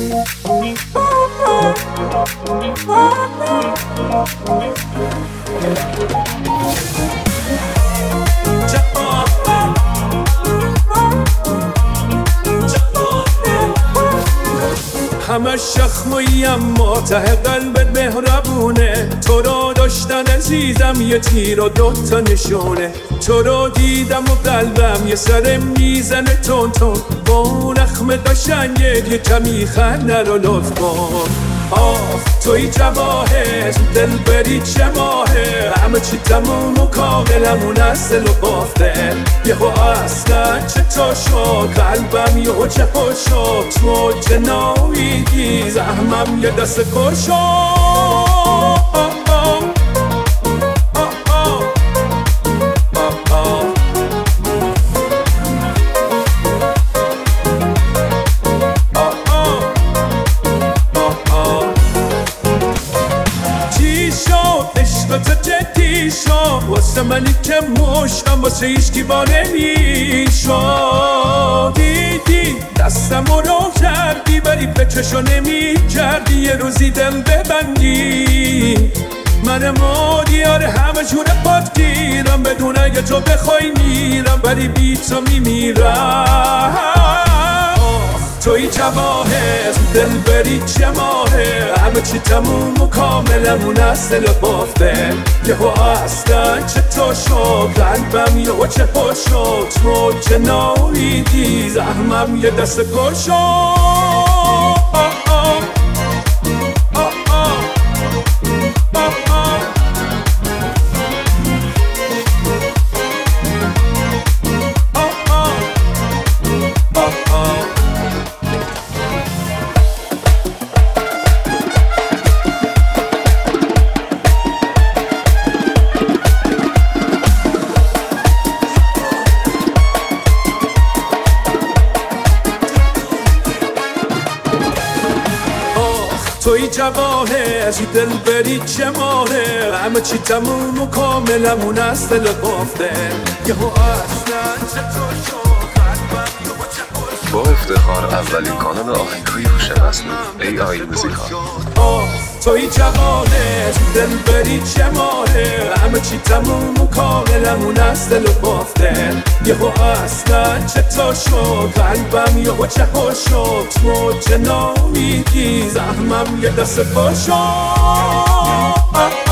همه شخمایی اما ته قلبت مهربونه، تو رو داشتن عزیزم یه تیر و دوتا نشونه، تو رو دیدم و قلبم یه سر میزنه تون تون، با اون اخم قشنگت یه کمی خنده رو لطف کن. توی جواهر دل بری چه ماهه، همه چی تموم و کاملمون اصل و بافته، یهو اصلا چه تا شد قلبم یهو چه خوش شد، تو چه ناویدی زحمم یه دست کش شد. عشق تو جدی شد واسه منی که مشتم واسه هیچکی با نمیشد، دیدی دستم رو کردی ولی فکرشو نمی کردی یه روزی دل ببندی، من مادیار همه جور پات گیرم، بدون اگه تو بخوای میرم ولی بی تو میمیرم. توی جواهر دل بری چه ماهه، همه چی تموم و کاملمون اصل بافته، یهو اصلا چه تا شد قلبم یهو چه خوش شد، تو چه ناویدی زحمم یه دست کش شد. توی جواهر دل بری چه ماهه، همه چی تموم و کاملمون اصل بافته، یهو اصلا چطور شد قلبم یهو چه خوش شد. با افتخار اولین کانال آهنگ‌های هوش مصنوعی AI موزیکال. توی جواهر دل بری چه ماهه، همه چی تموم و کاملمون اصل بافته، یهو اصلا چطور شد قلبم یهو چه خوش شد، تو چه نامیدی زحمم یه دست خوش شد.